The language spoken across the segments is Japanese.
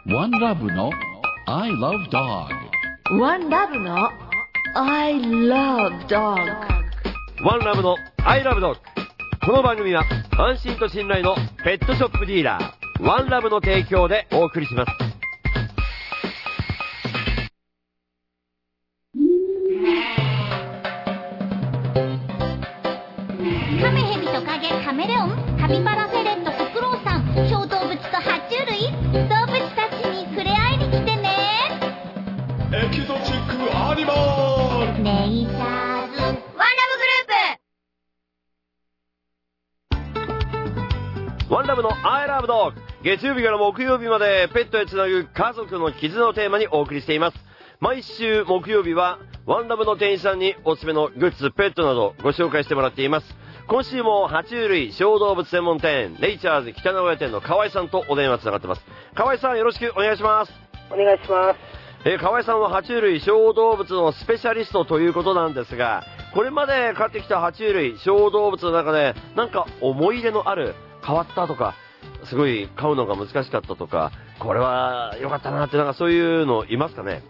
ワンラブの I love dog。 ワンラブの I love dog。 ワンラブの I love dog。 この番組は安心と信頼のペットショップディーラーワンラブの提供でお送りします。 カメヘビトカゲカメレオンカピバラフェレットフクロウさん小動物と爬虫類動物たちに触れ合いに来てね。 エキゾチックアニマルネイチャーズワンラブグループ。 ワンラブの I love dog。 月曜日から木曜日までペットへつなぐ家族の絆をテーマにお送りしています。毎週木曜日はワンラブの店員さんにおすすめのグッズ、ペットなどご紹介してもらっています。今週も爬虫類小動物専門店ネイチャーズ北名古屋店の河合さんとお電話つながってます。河合さん、よろしくお願いします。 お願いします。 河合さんは爬虫類小動物のスペシャリストということなんですが、これまで飼ってきた爬虫類小動物の中でなんか思い入れのある、変わったとか、すごい飼うのが難しかったとか、これは良かったなって、なんかそういうのいますかね。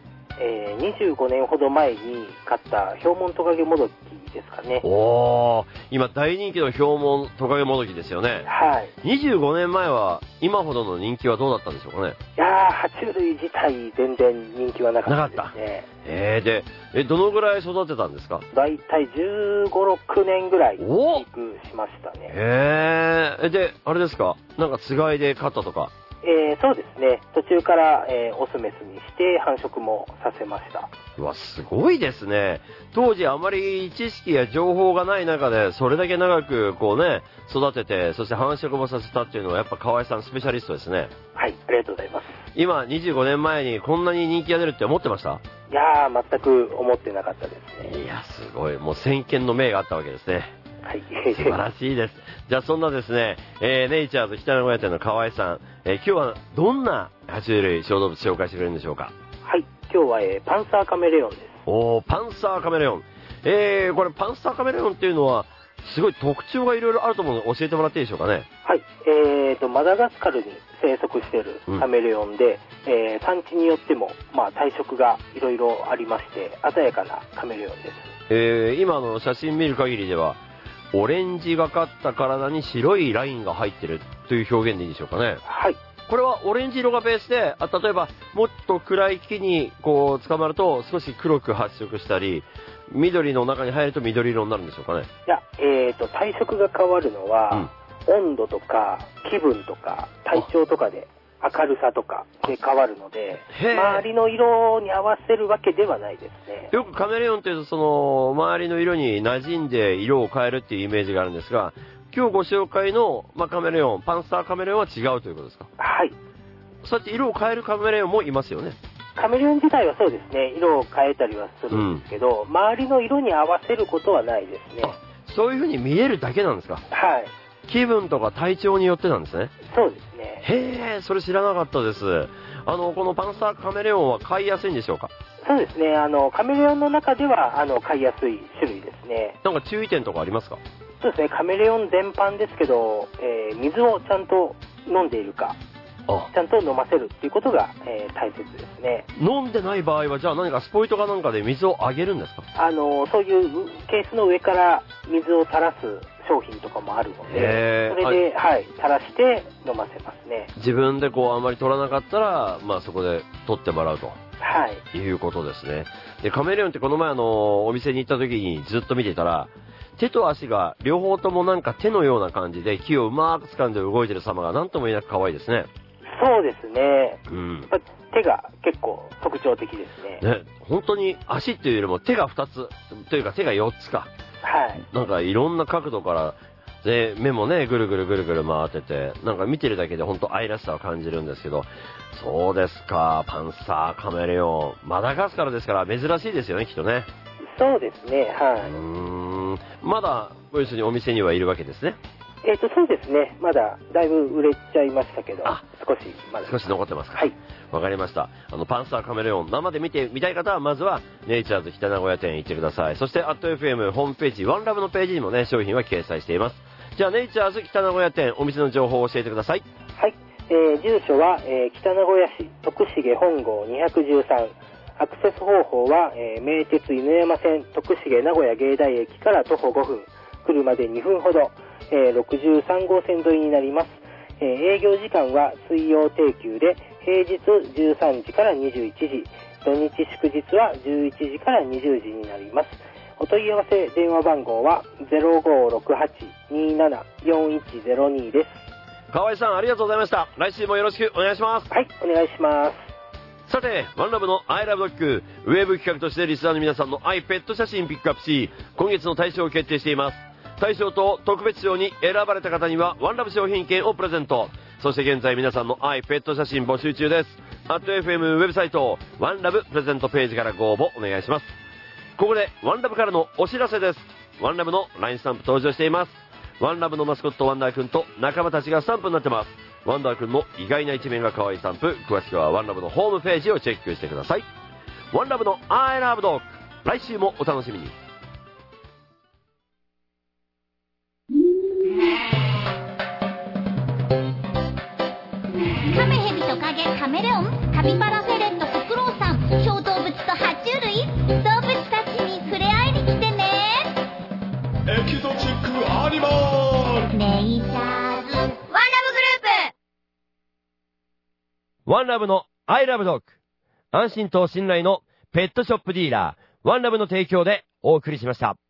25年ほど前に飼ったヒョウモントカゲモドキですかね。 おー、今大人気のヒョウモントカゲモドキですよね。 はい。 25年前は今ほどの人気はどうだったんでしょうかね。 いやー、爬虫類自体全然人気はなかったですね。 で、どのぐらい育てたんですか？ だいたい15、6年ぐらい飼育しましたね。 で、あれですか？なんかつがいで飼ったとか？ そうですね。途中から、オスメスにして繁殖もさせました。 うわ、すごいですね。当時あまり知識や情報がない中で、それだけ長くこうね、育てて、そして繁殖もさせたっていうのはやっぱ河合さんスペシャリストですね。 はい、ありがとうございます。 今、25年前にこんなに人気が出るって思ってました？ いやー、全く思ってなかったですね。 いや、すごい。もう先見の明があったわけですね。 はい。 素晴らしいです。じゃあそんなですね、ネイチャーズ北名古屋店の河合さん、今日はどんな爬虫類小動物紹介してくれるんでしょうか？ はい、今日は、パンサーカメレオンです。 おー、パンサーカメレオン。これパンサーカメレオンっていうのは、すごい特徴がいろいろあると思うので教えてもらっていいでしょうかね？ はい、マダガスカルに生息しているカメレオンで、産地によっても、体色がいろいろありまして、鮮やかなカメレオンです。 今の写真見る限りでは、オレンジがかった体に白いラインが入ってるという表現でいいでしょうかね？ はい。 これはオレンジ色がベースで、例えばもっと暗い木にこう捕まると少し黒く発色したり、緑の中に入ると緑色になるんでしょうかね？ いや、体色が変わるのは、温度とか気分とか体調とかで明るさとかで変わるので、周りの色に合わせるわけではないですね。 よくカメレオンというとその周りの色に馴染んで色を変えるっていうイメージがあるんですが、今日ご紹介の、カメレオン、パンサーカメレオンは違うということですか？ はい。 そうやって色を変えるカメレオンもいますよね？ カメレオン自体はそうですね、色を変えたりはするんですけど、周りの色に合わせることはないですね。 そういう風に見えるだけなんですか？ はい。 気分とか体調によってなんですね。 そうですね。 へー、それ知らなかったです。このパンサーカメレオンは飼いやすいんでしょうか？ そうですね、カメレオンの中では飼いやすい種類ですね。 なんか注意点とかありますか？ そうですね、カメレオン全般ですけど、水をちゃんと飲んでいるか、ちゃんと飲ませるっていうことが、大切ですね。 飲んでない場合はじゃあ何かスポイトかなんかで水をあげるんですか？ そういうケースの上から水を垂らす商品とかもあるので、それで、垂らして飲ませますね。 自分でこうあまり取らなかったら、そこで取ってもらうと。はい。いうことですね。で、カメレオンってこの前お店に行った時にずっと見ていたら、手と足が両方ともなんか手のような感じで木をうまく掴んで動いてる様が何とも言えなく可愛いですね。 そうですね。手が結構特徴的ですね。 本当に足っていうよりも手が2つというか手が4つか。はい。なんかいろんな角度からで目もねぐるぐるぐるぐる回ってて、なんか見てるだけで本当愛らしさを感じるんですけど、そうですか、パンサーカメレオン、マダガスカルですから珍しいですよね、きっとね。 そうですね、はい。 まだ要するにお店にはいるわけですね。 そうですね、まだだいぶ売れちゃいましたけど、 少し残ってますか？ はい。 わかりました。パンサーカメレオン、生で見てみたい方は、まずは、ネイチャーズ北名古屋店行ってください。そして、@FM ホームページ、ワンラブのページにもね、商品は掲載しています。じゃあ、ネイチャーズ北名古屋店、お店の情報を教えてください。 はい。 住所は、北名古屋市徳重本郷213。アクセス方法は、名鉄犬山線徳重名古屋芸大駅から徒歩5分、車で2分ほど、63号線沿いになります。営業時間は水曜定休で平日13時から21時、土日祝日は11時から20時になります。お問い合わせ電話番号は 0568-274102 です。 河合さんありがとうございました。来週もよろしくお願いします。 はい、お願いします。 さて、ワンラブの I Love Dog ウェブ企画としてリスナーの皆さんの愛ペット写真ピックアップし、今月の大賞を決定しています。大賞と特別賞に選ばれた方にはワンラブ商品券をプレゼント。そして現在皆さんの愛ペット写真募集中です。@FM ウェブサイトワンラブプレゼントページからご応募お願いします。ここでワンラブからのお知らせです。ワンラブの LINE スタンプ登場しています。ワンラブのマスコットワンダーくんと仲間たちがスタンプになってます。ワンダーくんの意外な一面が可愛いスタンプ、詳しくはワンラブのホームページをチェックしてください。ワンラブの I Love Dog、 来週もお楽しみに。 カメヘビトカゲカメレオンカピバラフェレットフクロウさん小動物と爬虫類動物たちに触れ合いに来てね。 エキゾチックアニマルネイチャーズワンラブグループ。 ワンラブの I Love Dog、 安心と信頼のペットショップディーラーワンラブの提供でお送りしました。